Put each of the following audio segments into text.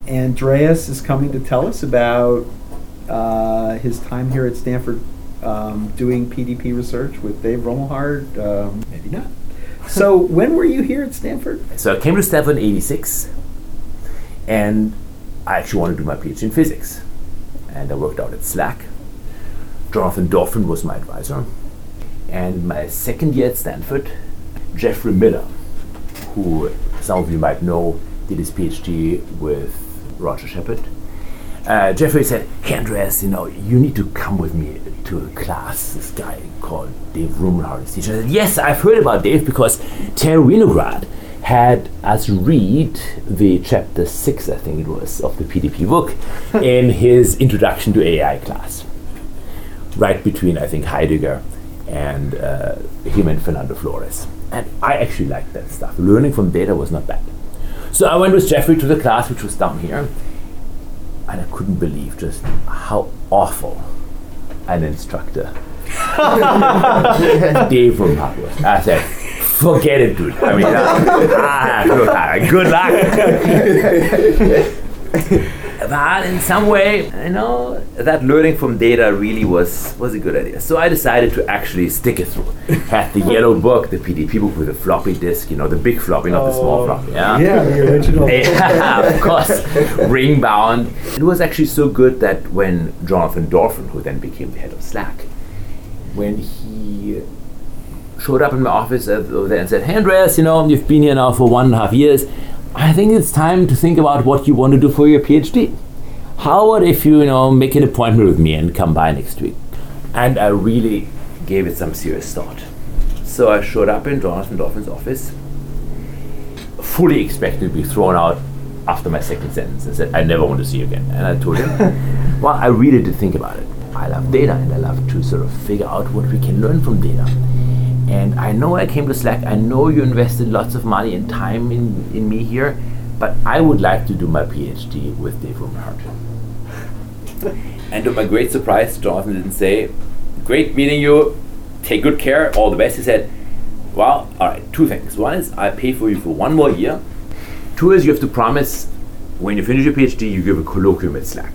Andreas is coming to tell us about his time here at Stanford doing PDP research with Dave Rumelhart. Maybe not. So when were you here at Stanford? So I came to Stanford in '86, and I actually wanted to do my PhD in physics. And I worked out at SLAC. Jonathan Dorfman was my advisor. And my second year at Stanford, Jeffrey Miller, who some of you might know, did his PhD with Roger Shepard. Jeffrey said, "Hey Andreas, you need to come with me to a class, this guy called Dave Rumelhart is teaching." I said, "Yes, I've heard about Dave because Terry Winograd had us read the chapter 6, I think it was, of the PDP book in his introduction to AI class. Right between, I think, Heidegger and him and Fernando Flores. And I actually liked that stuff. Learning from data was not bad. So I went with Jeffrey to the class, which was down here, and I couldn't believe just how awful an instructor Dave Rumelhart was. I said, forget it, dude. I mean, good luck. But in some way, that learning from data really was a good idea. So I decided to actually stick it through. Had the yellow book, the PDP book with a floppy disk, the big floppy, not the small floppy. Yeah, the original. Yeah, of course, ring bound. It was actually so good that when Jonathan Dorfman, who then became the head of SLAC, when he showed up in my office and said, "Hey Andreas, you've been here now for 1.5 years. I think it's time to think about what you want to do for your PhD. How about if you, make an appointment with me and come by next week?" And I really gave it some serious thought. So I showed up in Jonathan Dorfman's office, fully expecting to be thrown out after my second sentence, and said, "I never want to see you again." And I told him, well, I really did think about it. I love data, and I love to sort of figure out what we can learn from data. And I know I came to SLAC, I know you invested lots of money and time in me here, but I would like to do my PhD with Dave Rumelhart. And to my great surprise, Jonathan didn't say, "Great meeting you, take good care, all the best." He said, "Well, all right, 2 things. One is I pay for you for 1 more year. 2 is you have to promise when you finish your PhD, you give a colloquium at SLAC."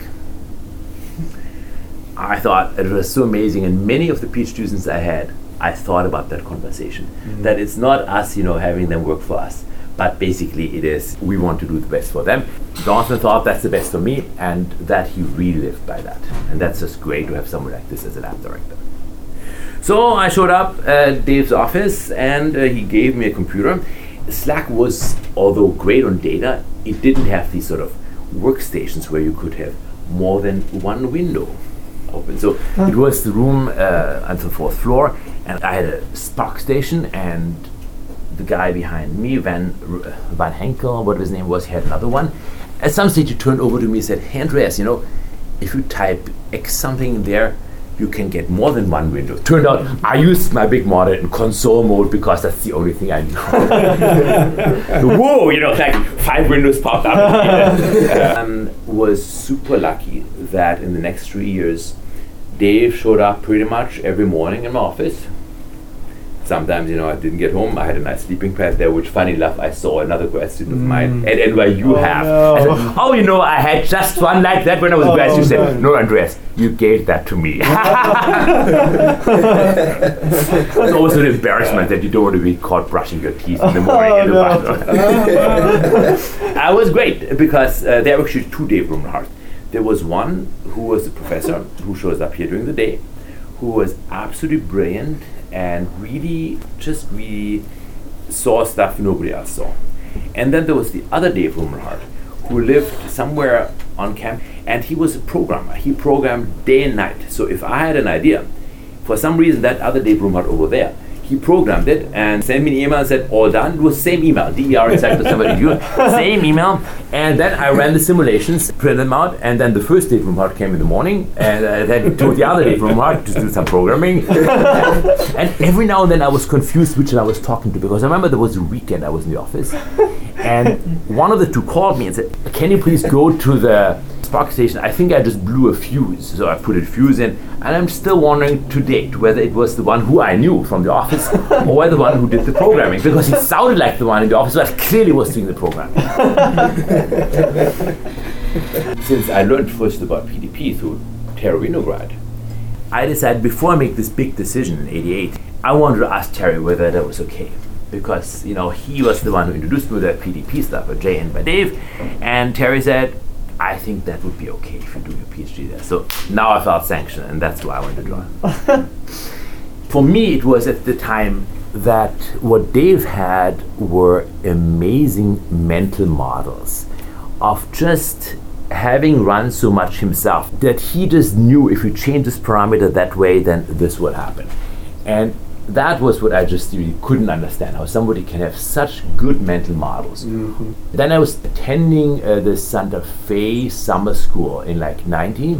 I thought it was so amazing, and many of the PhD students I thought about that conversation, that it's not us, having them work for us, but basically it is, we want to do the best for them. Jonathan thought that's the best for me, and that he really lived by that. And that's just great to have someone like this as a lab director. So I showed up at Dave's office, and he gave me a computer. SLAC was, although great on data, it didn't have these sort of workstations where you could have more than one window open. So it was the room on the 4th floor, and I had a Spark station, and the guy behind me, Van Henkel, whatever his name was, he had another one. At some stage he turned over to me and said, "Hey Andreas, if you type X something in there, you can get more than one window." Turned out I used my big monitor in console mode because that's the only thing I knew. Whoa, like 5 windows popped up. Was super lucky that in the next 3 years, Dave showed up pretty much every morning in my office. Sometimes, I didn't get home. I had a nice sleeping pad there, which, funny enough, I saw another grad student of mine at NYU have. No. I said, I had just one like that when I was a grad student. She said, "No, Andreas, you gave that to me." It's always an embarrassment that you don't want to be caught brushing your teeth in the morning in the bathroom. I was great because there were actually 2 Dave Rumelhart. There was one who was a professor who shows up here during the day, who was absolutely brilliant and really saw stuff nobody else saw. And then there was the other Dave Rumelhart, who lived somewhere on campus, and he was a programmer. He programmed day and night. So if I had an idea, for some reason that other Dave Rumelhart over there, he programmed it and sent me an email and said, "All done." It was same email, DER exactly somebody do, same email. And then I ran the simulations, printed them out, and then the first Dave Rumelhart came in the morning, and then told the other Dave Rumelhart to do some programming. And every now and then I was confused which one I was talking to, because I remember there was a weekend I was in the office, and one of the 2 called me and said, "Can you please go to the Spark station? I think I just blew a fuse." So I put a fuse in, and I'm still wondering to date whether it was the one who I knew from the office or the one who did the programming, because it sounded like the one in the office, but clearly was doing the programming. Since I learned first about PDP through Terry Winograd, I decided before I make this big decision in '88, I wanted to ask Terry whether that was okay. Because, he was the one who introduced me to that PDP stuff by Jay and by Dave. And Terry said, I think that would be okay if you do your PhD there. So now I felt sanctioned, and that's why I went to join. For me, it was at the time that what Dave had were amazing mental models of just having run so much himself that he just knew if you change this parameter that way, then this would happen. And that was what I just really couldn't understand, how somebody can have such good mental models. Mm-hmm. Then I was attending the Santa Fe summer school in 90,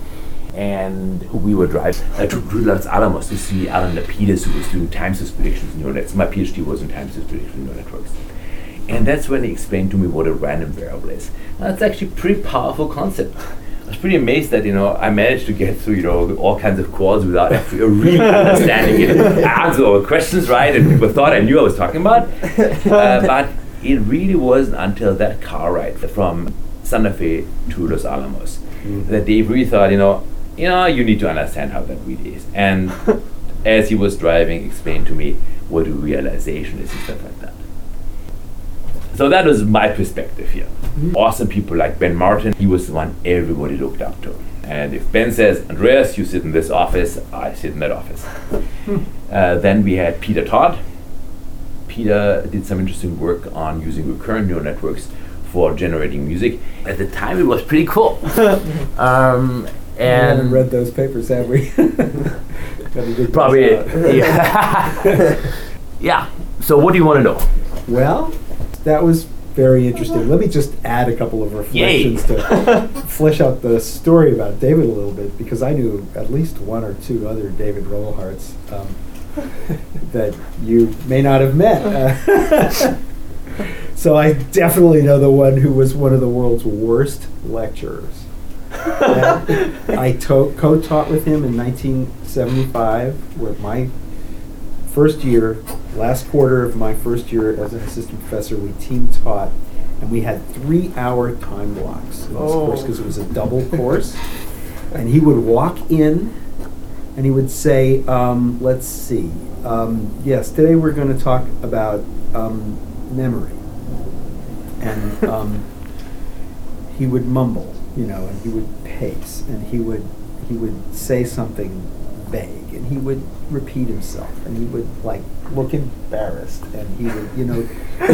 and we were driving to Los Alamos to see Alan Lapidus, who was doing time series predictions in neural nets. My PhD was in time series predictions in neural networks. And that's when he explained to me what a random variable is. Now, that's actually a pretty powerful concept. I was pretty amazed that I managed to get through all kinds of calls without actually really understanding it. I answered all the questions right, and people thought I knew what I was talking about. But it really wasn't until that car ride from Santa Fe to Los Alamos that Dave really thought, you need to understand how that really is. And as he was driving, explained to me what a realization is and stuff like that. So that was my perspective here. Mm-hmm. Awesome people like Ben Martin, he was the one everybody looked up to. And if Ben says, Andreas, you sit in this office, I sit in that office. Then we had Peter Todd. Peter did some interesting work on using recurrent neural networks for generating music. At the time, it was pretty cool. And we haven't read those papers, have we? Probably, yeah. Yeah. So what do you want to know? Well, that was very interesting. Let me just add a couple of reflections to flesh out the story about David a little bit, because I knew at least one or two other David Romelharts that you may not have met. So I definitely know the one who was one of the world's worst lecturers. I co-taught with him in 1975 with my first year. Last quarter of my first year as an assistant professor, we team taught, and we had 3-hour time blocks in this course because it was a double course. And he would walk in and he would say, let's see, yes, today we're going to talk about memory. And he would mumble, and he would pace, and he would say something vague, and he would repeat himself, and he would look embarrassed, and he would,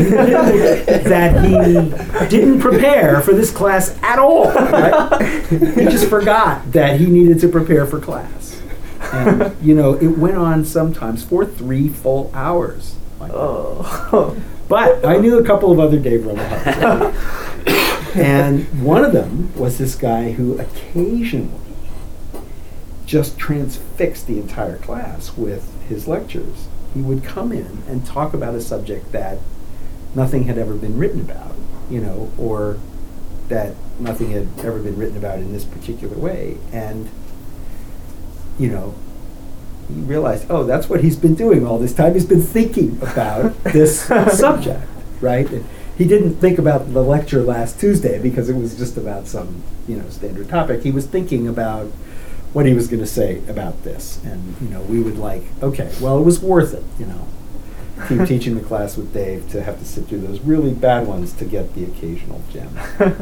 that he didn't prepare for this class at all. Right? He just forgot that he needed to prepare for class, and it went on sometimes for 3 full hours. But I knew a couple of other Dave Romelharts, and one of them was this guy who occasionally just transfixed the entire class with his lectures. He would come in and talk about a subject that nothing had ever been written about, or that nothing had ever been written about in this particular way. And, he realized, that's what he's been doing all this time. He's been thinking about this subject, right? And he didn't think about the lecture last Tuesday because it was just about some, standard topic. He was thinking about what he was going to say about this. And, we would okay, well, it was worth it, keep teaching the class with Dave to have to sit through those really bad ones to get the occasional gem.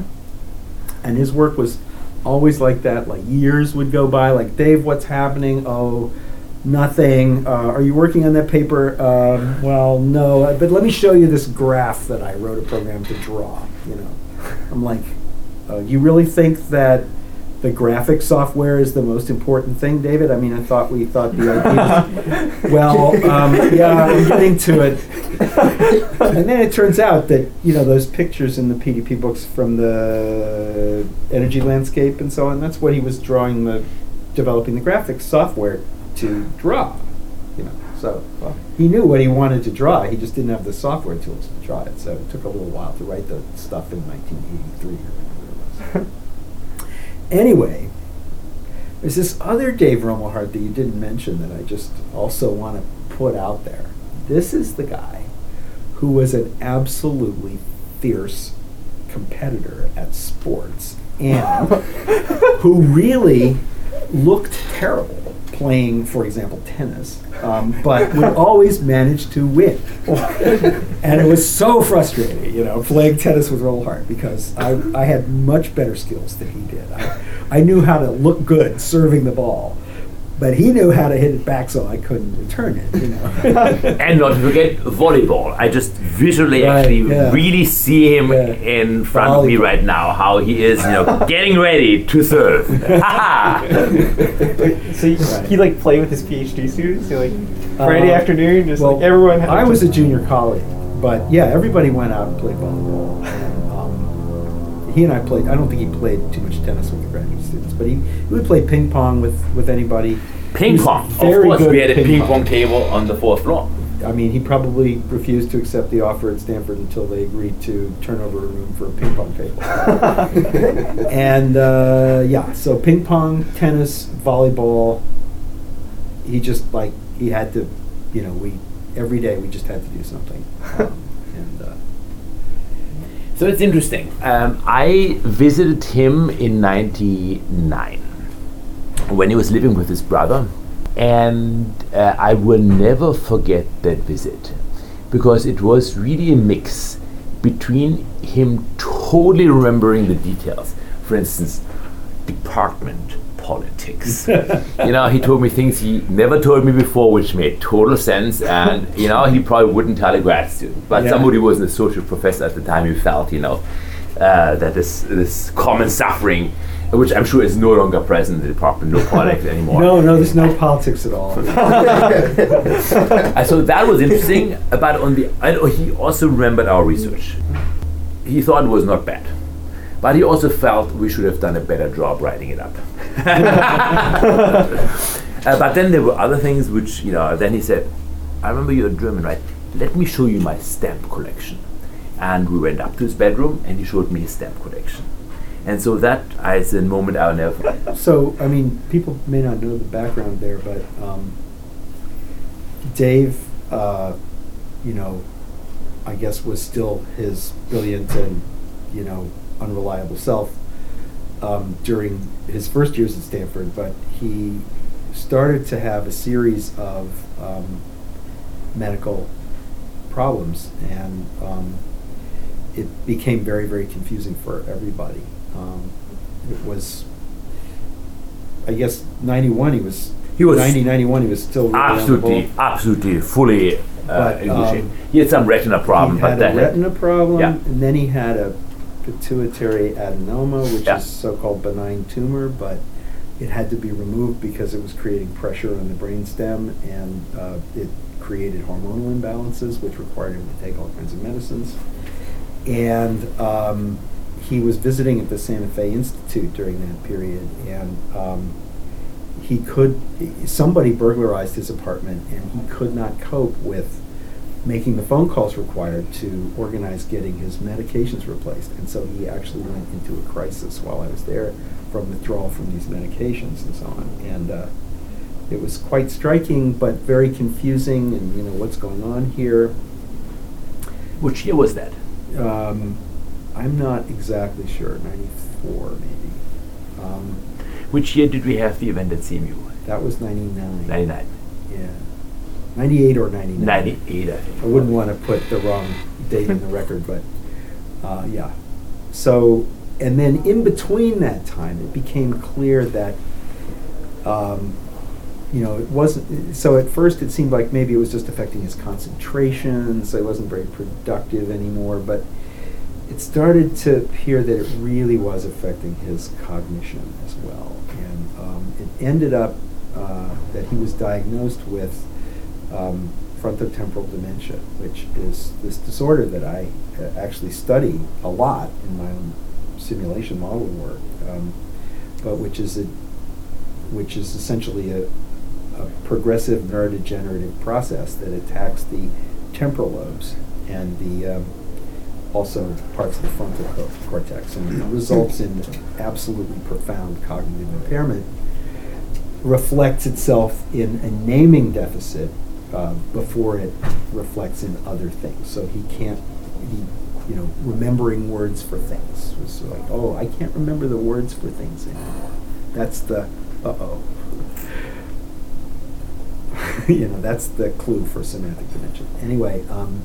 And his work was always like that. Years would go by, Dave, what's happening? Oh, nothing. Are you working on that paper? Well, no, but let me show you this graph that I wrote a program to draw, I'm you really think that the graphic software is the most important thing, David? I thought we thought the idea. Well, yeah, I'm getting to it. And then it turns out that, those pictures in the PDP books from the energy landscape and so on, that's what he was developing the graphic software to draw. So he knew what he wanted to draw. He just didn't have the software tools to draw it. So it took a little while to write the stuff in 1983 or whatever it was. Anyway, there's this other Dave Romelhart that you didn't mention that I just also want to put out there. This is the guy who was an absolutely fierce competitor at sports and who really looked terrible playing, for example, tennis, but would always manage to win. And it was so frustrating, playing tennis with Roland Hart, because I had much better skills than he did. I knew how to look good serving the ball, but he knew how to hit it back, so I couldn't return it. And not to forget volleyball. I just visually really see him in front of me right now, how he is, getting ready to serve. So he played with his PhD students. So Friday afternoon, just everyone. I was a junior colleague, but everybody went out and played volleyball. And, he and I played. I don't think he played too much tennis with the graduate students, but he would play ping pong with anybody. Ping pong. Of course, we had a ping pong table on the 4th floor. I mean, he probably refused to accept the offer at Stanford until they agreed to turn over a room for a ping pong table. And so ping pong, tennis, volleyball. He just he had to, every day we just had to do something. So it's interesting. I visited him in '99 when he was living with his brother, and I will never forget that visit, because it was really a mix between him totally remembering the details. For instance, department politics. He told me things he never told me before, which made total sense, and he probably wouldn't tell a grad student. But somebody who was an associate professor at the time, he felt that this common suffering, which I'm sure is no longer present in the department, no politics anymore. No, there's no politics at all. So that was interesting. But he also remembered our research. He thought it was not bad, but he also felt we should have done a better job writing it up. But then there were other things which, then he said, I remember you're German, right? Let me show you my stamp collection. And we went up to his bedroom and he showed me his stamp collection. And so that is a moment I'll never forget. So, people may not know the background there, but Dave, I guess was still his brilliant and, unreliable self during his first years at Stanford, but he started to have a series of medical problems, and it became very, very confusing for everybody. It was, I guess, 91. He was 91. He was still really absolutely fully in good shape. He had some retina problem, and then he had a pituitary adenoma, which is so-called benign tumor, but it had to be removed because it was creating pressure on the brainstem, and it created hormonal imbalances, which required him to take all kinds of medicines. And he was visiting at the Santa Fe Institute during that period, and somebody burglarized his apartment, and he could not cope with making the phone calls required to organize getting his medications replaced. And so he actually went into a crisis while I was there from withdrawal from these medications and so on. And it was quite striking, but very confusing, and what's going on here. Which year was that? I'm not exactly sure, 94 maybe. Which year did we have the event at CMU? That was 99. 99. Yeah. 98 or 99. 98, I think. I wouldn't want to put the wrong date in the record, but yeah. So, and then in between that time, it became clear that, it wasn't, so at first it seemed like maybe it was just affecting his concentration, so he wasn't very productive anymore, but it started to appear that it really was affecting his cognition as well. And it ended up that he was diagnosed with frontotemporal dementia, which is this disorder that I actually study a lot in my own simulation modeling work, but which is essentially a progressive neurodegenerative process that attacks the temporal lobes and the also parts of the frontal cortex, and it results in absolutely profound cognitive impairment. Reflects itself in a naming deficit before it reflects in other things. So he remembering words for things. It was like, oh, I can't remember the words for things anymore. That's the that's the clue for semantic dimension. Anyway,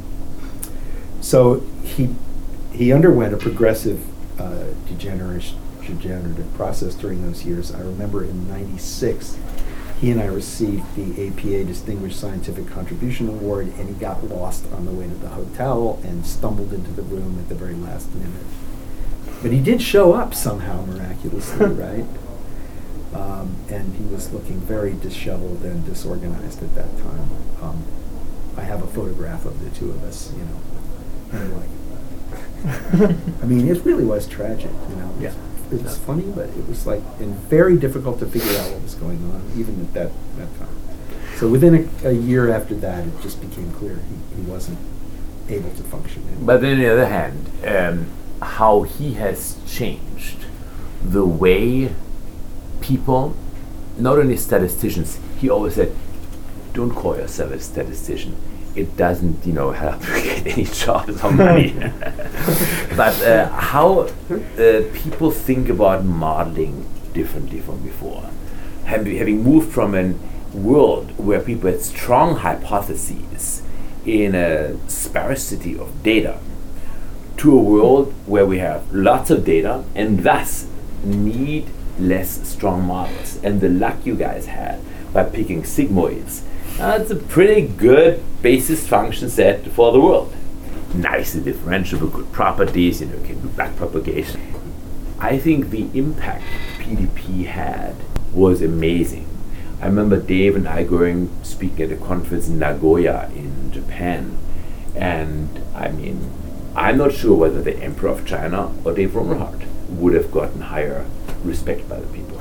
so he underwent a progressive degenerative process during those years. I remember in '96, he and I received the APA Distinguished Scientific Contribution Award, and he got lost on the way to the hotel and stumbled into the room at the very last minute. But he did show up somehow miraculously, right? And he was looking very disheveled and disorganized at that time. I have a photograph of the two of us, anyway. I mean, it really was tragic, Yeah. It was funny, but it was and very difficult to figure out what was going on, even at that time. So within a year after that, it just became clear he wasn't able to function anymore. But then on the other hand, how he has changed the way people, not only statisticians, he always said, don't call yourself a statistician. It doesn't, help you get any jobs or money. But how people think about modeling differently from before. Having moved from a world where people had strong hypotheses in a sparsity of data to a world where we have lots of data and thus need less strong models. And the luck you guys had by picking sigmoids, it's a pretty good basis function set for the world. Nicely differentiable, good properties, can do backpropagation. I think the impact PDP had was amazing. I remember Dave and I going speaking at a conference in Nagoya in Japan, and I'm not sure whether the Emperor of China or Dave Romelhart would have gotten higher respect by the people.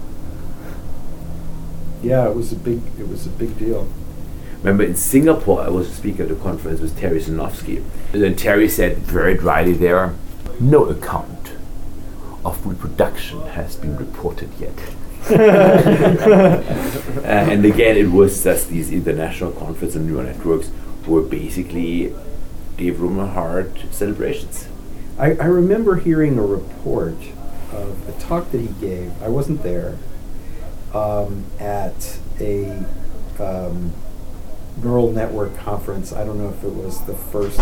Yeah, it was a big deal. Remember in Singapore, I was speaking at a conference with Terry Sinofsky. And then Terry said very dryly there, no account of reproduction has been reported yet. And again, it was just these international conferences and neural networks were basically Dave Romelhart celebrations. I remember hearing a report of a talk that he gave. I wasn't there. At a neural network conference. I don't know if it was the first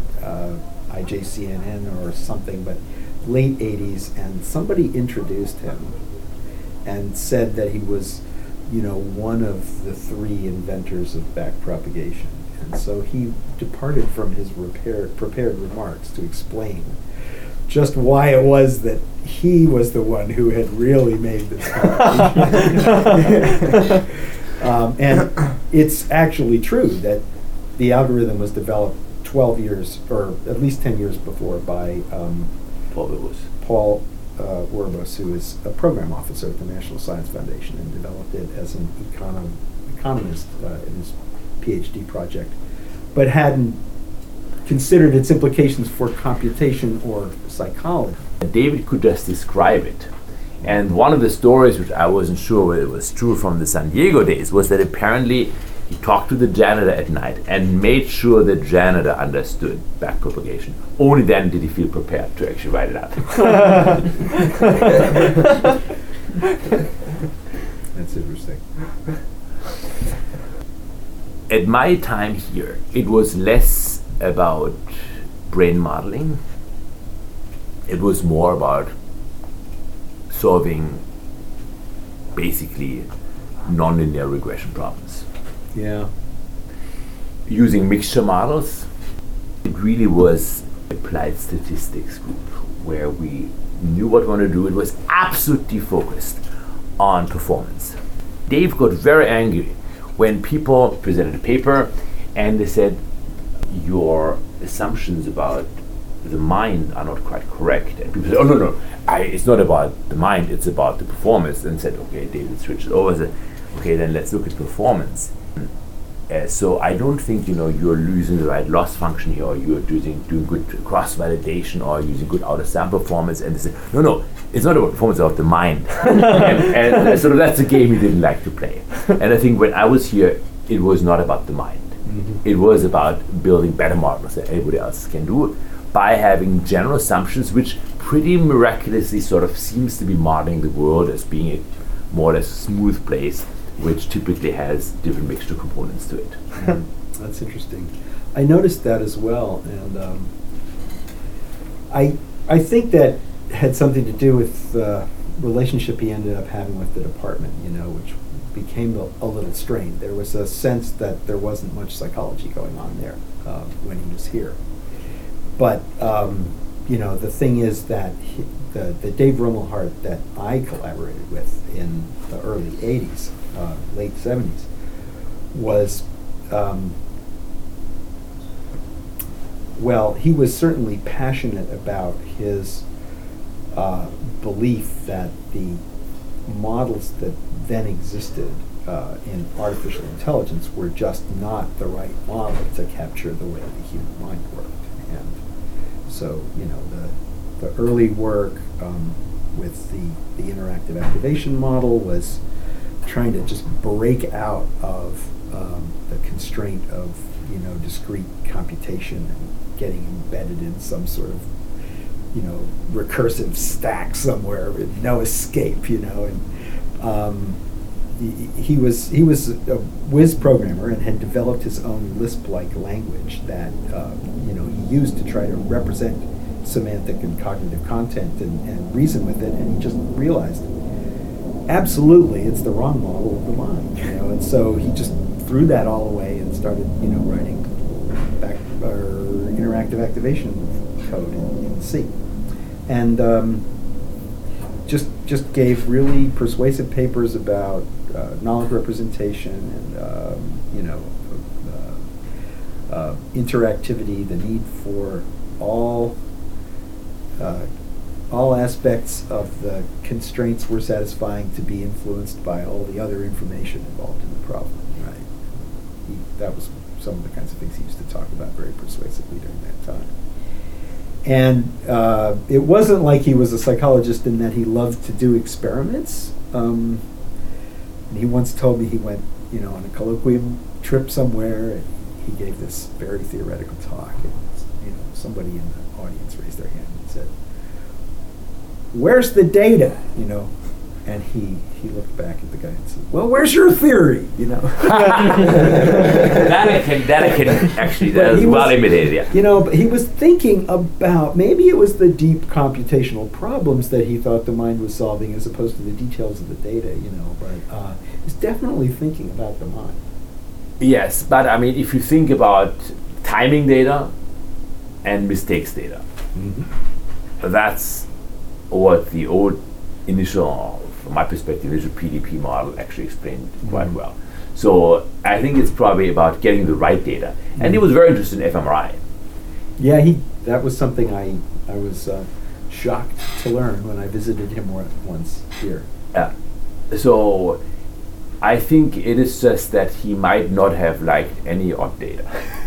IJCNN or something, but late 80s, and somebody introduced him and said that he was, one of the three inventors of backpropagation. And so he departed from his prepared remarks to explain just why it was that he was the one who had really made this contribution. And it's actually true that the algorithm was developed 12 years, or at least 10 years before, by Paul Wurbus, who is a program officer at the National Science Foundation, and developed it as an economist in his PhD project, but hadn't considered its implications for computation or psychology. David could just describe it. And one of the stories, which I wasn't sure whether it was true from the San Diego days, was that apparently he talked to the janitor at night and made sure the janitor understood backpropagation. Only then did he feel prepared to actually write it out. That's interesting. At my time here, it was less about brain modeling. It was more about solving basically nonlinear regression problems. Yeah. Using mixture models, it really was applied statistics group where we knew what we wanted to do. It was absolutely focused on performance. Dave got very angry when people presented a paper and they said, your assumptions about the mind are not quite correct. And people said, oh, no, it's not about the mind, it's about the performance. And said, okay, David switched it over and said, okay, then let's look at performance. So I don't think, you're losing the right loss function here, or you're doing good cross-validation, or using good out-of-sample performance. And they say, no, it's not about performance, it's about the mind. and sort of that's a game he didn't like to play. And I think when I was here, it was not about the mind. Mm-hmm. It was about building better models that everybody else can do. by having general assumptions which pretty miraculously sort of seems to be modeling the world as being a more or less smooth place, which typically has different mixture components to it. That's interesting. I noticed that as well, and I think that had something to do with the relationship he ended up having with the department, which became a little strained. There was a sense that there wasn't much psychology going on there when he was here. But the thing is that the Dave Rumelhart that I collaborated with in the early 80s, late 70s, was, he was certainly passionate about his belief that the models that then existed in artificial intelligence were just not the right model to capture the way the human mind worked. And so, the early work with the interactive activation model was trying to just break out of the constraint of, discrete computation and getting embedded in some sort of, recursive stack somewhere with no escape, and he was a whiz programmer and had developed his own Lisp-like language that he used to try to represent semantic and cognitive content and reason with it, and he just realized absolutely it's the wrong model of the mind, and so he just threw that all away and started writing interactive activation code in C, and just gave really persuasive papers about knowledge representation and interactivity, the need for all aspects of the constraints we're satisfying to be influenced by all the other information involved in the problem. Right? That was some of the kinds of things he used to talk about very persuasively during that time. And it wasn't like he was a psychologist in that he loved to do experiments. And he once told me he went, on a colloquium trip somewhere, and he gave this very theoretical talk. And somebody in the audience raised their hand and said, "Where's the data?" And he looked back at the guy and said, "Well, where's your theory?" That I can actually, that is well imitated, yeah. But he was thinking about, maybe it was the deep computational problems that he thought the mind was solving as opposed to the details of the data, but he's definitely thinking about the mind. Yes, but I mean, if you think about timing data and mistakes data, that's what the old initial, from my perspective, initial PDP model actually explained quite well. So I think it's probably about getting the right data. And he was very interested in fMRI. Yeah, that was something I was shocked to learn when I visited him once here. Yeah. So I think it is just that he might not have liked any odd data.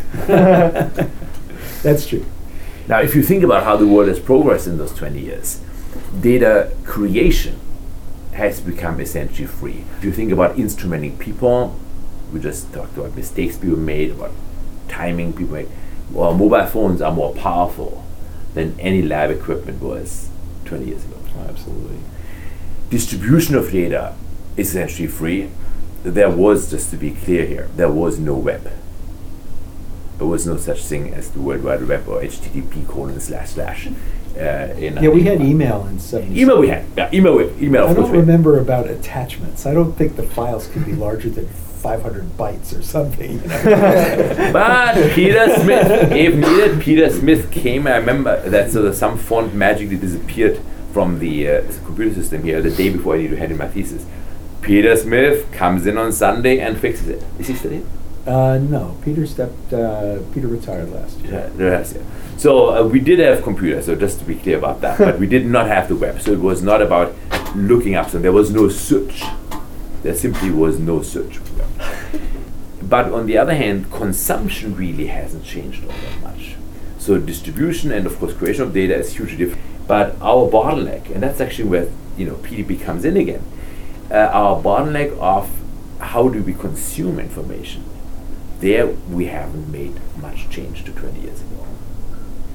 That's true. Now, if you think about how the world has progressed in those 20 years, data creation has become essentially free. If you think about instrumenting people, we just talked about mistakes people made, about timing people made. Well, mobile phones are more powerful than any lab equipment was 20 years ago. Oh, absolutely. Distribution of data is essentially free. There was, just to be clear here, there was no web. There was no such thing as the World Wide Web or HTTP:// we had email in 70s. Email we had. Yeah, email. I don't remember about attachments. I don't think the files could be larger than 500 bytes or something. But Peter Smith, if needed, Peter Smith came. I remember that some font magically disappeared from the computer system here the day before I needed to hand in my thesis. Peter Smith comes in on Sunday and fixes it. Is he still in? No, Peter retired last year. Yeah. So we did have computers, so just to be clear about that, but we did not have the web, so it was not about looking up something. There was no search. There simply was no search. But on the other hand, consumption really hasn't changed all that much. So distribution and of course creation of data is hugely different. But our bottleneck, and that's actually where PDP comes in again, our bottleneck of how do we consume information, there we haven't made much change to 20 years ago.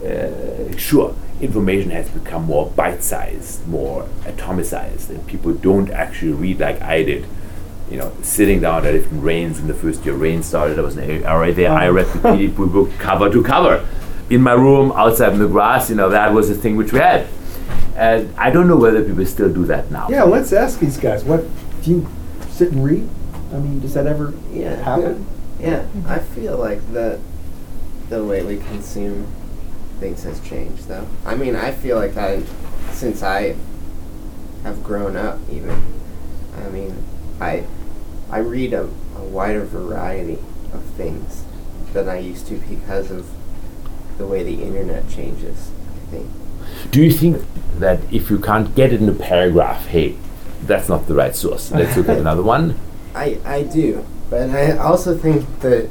sure, information has become more bite-sized, more atomicized, and people don't actually read like I did. You know, sitting down at different Rains in the first year Rain started, I was already there. I read the PDP book cover to cover. In my room, outside in the grass, you know, that was a thing which we had. And I don't know whether people still do that now. Yeah, let's ask these guys. What do you sit and read? I mean, does that ever happen? Yeah, I feel like the way we consume things has changed, though. I mean, I feel like since I have grown up, even. I mean, I read a wider variety of things than I used to because of the way the internet changes, I think. Do you think that if you can't get it in a paragraph, hey, that's not the right source, let's look at another one? I do, but I also think that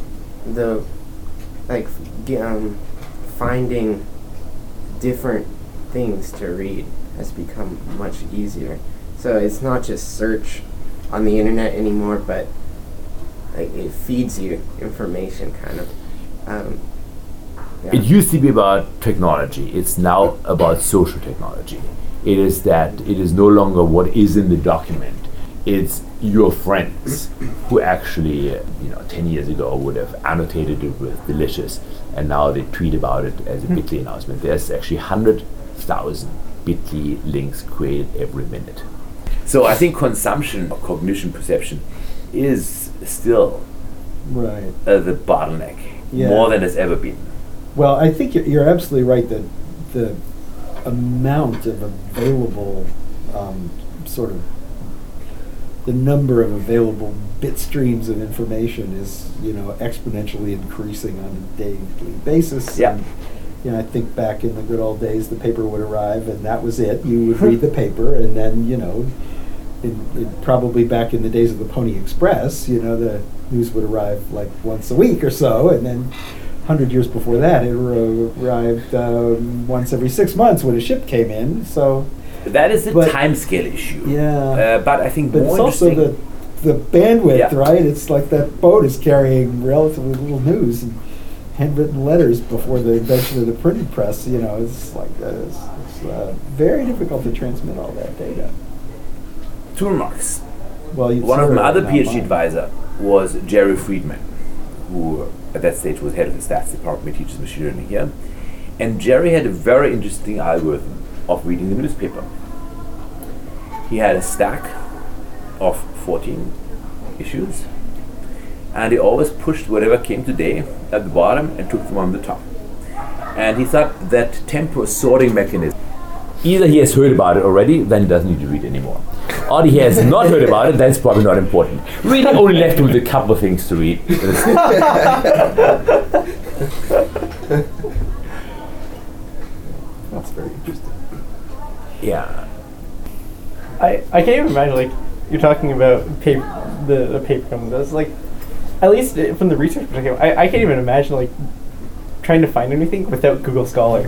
finding different things to read has become much easier. So it's not just search on the internet anymore, but like it feeds you information, kind of. It used to be about technology. It's now about social technology. It is that it is no longer what is in the document. It's your friends who actually, 10 years ago would have annotated it with delicious, and now they tweet about it as a Bitly announcement. There's actually 100,000 Bitly links created every minute. So I think consumption or cognition perception is still Right. The bottleneck, more than it's ever been. Well, I think you're absolutely right that the amount of available the number of available bit streams of information is, exponentially increasing on a daily basis. Yeah. And, I think back in the good old days, the paper would arrive and that was it. You would read the paper and then, probably back in the days of the Pony Express, the news would arrive like once a week or so, and then 100 years before that, it arrived once every 6 months when a ship came in. So that is a time scale issue. Yeah. But I think but more it's also the bandwidth, Yeah. right? It's like that boat is carrying relatively little news and handwritten letters before the invention of the printing press. It's like it's very difficult to transmit all that data. Two remarks. Well, One of my other PhD advisor was Jerry Friedman, who at that stage was head of the stats department, teaches machine learning here. And Jerry had a very interesting algorithm of reading the newspaper. He had a stack of 14 issues, and he always pushed whatever came today at the bottom and took them on the top. And he thought that temporal sorting mechanism, either he has heard about it already, then he doesn't need to read anymore. Or he has not heard about it, then it's probably not important. Really only left with a couple of things to read. That's very interesting. Yeah. I can't even imagine, like, you're talking about the paper company. That's like, at least from the research perspective, I can't even imagine, like, trying to find anything without Google Scholar.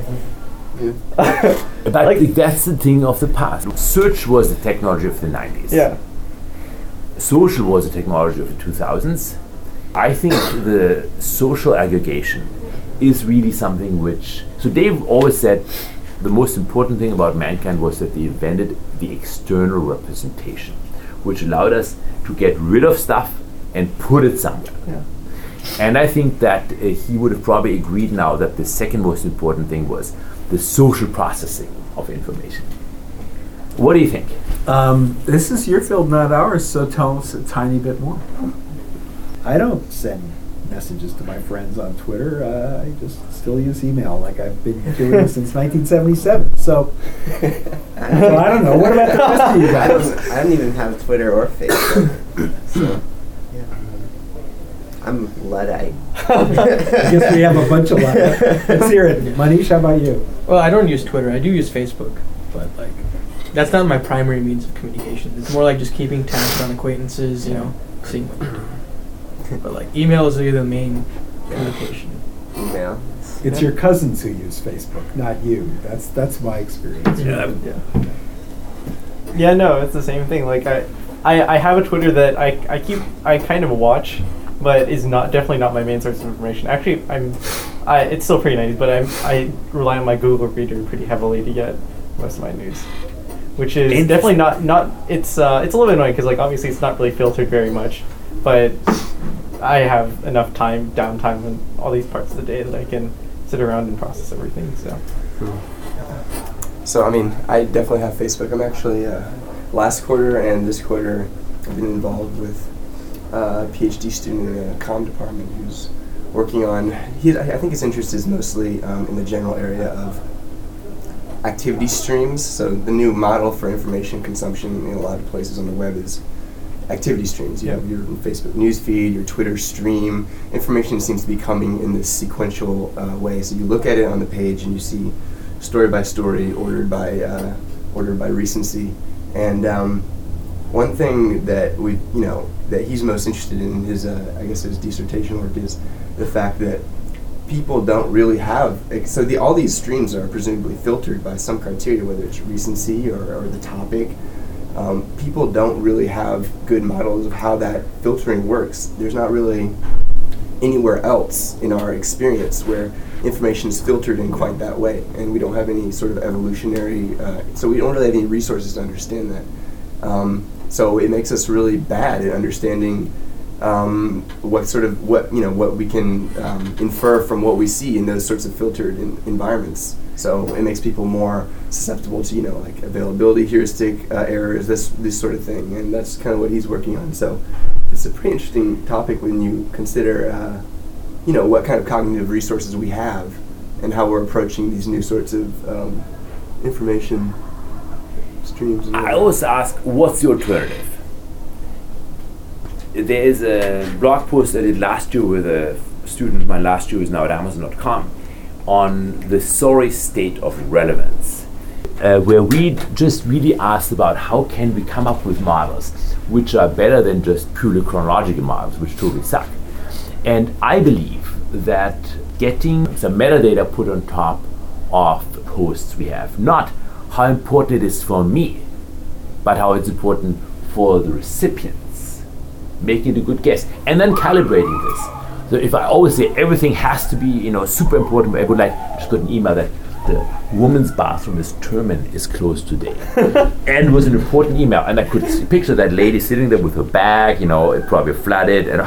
But that's the thing of the past. Search was the technology of the 90s. Yeah. Social was the technology of the 2000s. I think the social aggregation is really something which... So they've always said the most important thing about mankind was that they invented the external representation, which allowed us to get rid of stuff and put it somewhere. Yeah. And I think that he would have probably agreed now that the second most important thing was the social processing of information. What do you think? This is your field, not ours, so tell us a tiny bit more. I don't send messages to my friends on Twitter. I just still use email like I've been doing since 1977. So I don't know. What about the rest of you guys? I don't even have Twitter or Facebook. So, yeah. I'm Luddite. I guess we have a bunch of Luddites. Let's hear it. Manish, how about you? Well, I don't use Twitter. I do use Facebook, but that's not my primary means of communication. It's more like just keeping tabs on acquaintances, seeing what they're doing. But email is really the main communication. Email. It's your cousins who use Facebook, not you. That's my experience. Yeah, no, it's the same thing. Like I have a Twitter that I kind of watch, but is definitely not my main source of information. Actually, It's still pretty 90s, but I rely on my Google Reader pretty heavily to get most of my news, which is definitely not. It's a little bit annoying because like obviously it's not really filtered very much, but I have enough downtime in all these parts of the day that I can sit around and process everything. So. So I mean, I definitely have Facebook. I'm actually last quarter and this quarter I've been involved with a PhD student in the comm department who's working on. I think his interest is mostly in the general area of activity streams. So the new model for information consumption in a lot of places on the web is activity streams. You have your Facebook newsfeed, your Twitter stream. Information seems to be coming in this sequential way. So you look at it on the page and you see story by story, ordered by recency. And one thing that that he's most interested in his his dissertation work is the fact that people don't really have all these streams are presumably filtered by some criteria, whether it's recency or the topic. People don't really have good models of how that filtering works. There's not really anywhere else in our experience where information is filtered in quite that way, and we don't have any sort of evolutionary, so we don't really have any resources to understand that. So it makes us really bad at understanding what we can infer from what we see in those sorts of filtered environments. So it makes people more susceptible to like availability heuristic errors, this sort of thing, and that's kind of what he's working on. So it's a pretty interesting topic when you consider what kind of cognitive resources we have and how we're approaching these new sorts of information streams. I always ask, what's the alternative? There is a blog post I did last year with a student of mine last year who's now at Amazon.com on the sorry state of relevance, where we just really asked about how can we come up with models which are better than just purely chronological models, which totally suck. And I believe that getting some metadata put on top of the posts we have, not how important it is for me, but how it's important for the recipients, making a good guess, and then calibrating this. So if I always say everything has to be, super important, I would just got an email that the women's bathroom is closed today, and it was an important email, and I could picture that lady sitting there with her bag, it probably flooded, and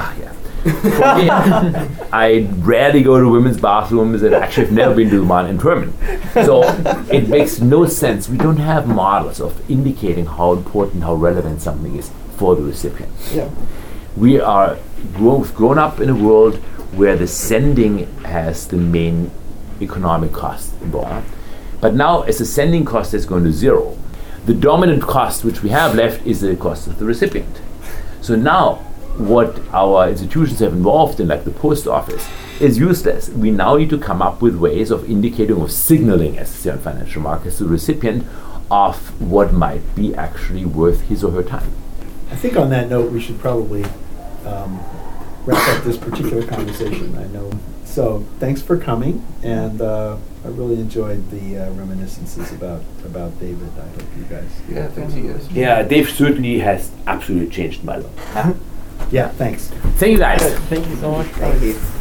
I rarely go to women's bathrooms, and actually I've never been to one in Termin. So it makes no sense. We don't have models of indicating how important, how relevant something is for the recipient. Yeah. We are grown up in a world where the sending has the main economic cost involved. But now as the sending cost is going to zero, the dominant cost which we have left is the cost of the recipient. So now what our institutions have involved in, like the post office, is useless. We now need to come up with ways of indicating, of signaling, as say on financial markets, to the recipient of what might be actually worth his or her time. I think on that note, we should probably wrap up this particular conversation. I know. So thanks for coming, and I really enjoyed the reminiscences about David. I hope you guys. Yeah, thanks you guys. Yeah, Dave certainly has absolutely changed my life. Yeah, thanks. Thank you guys. Thank you so much. Thank you.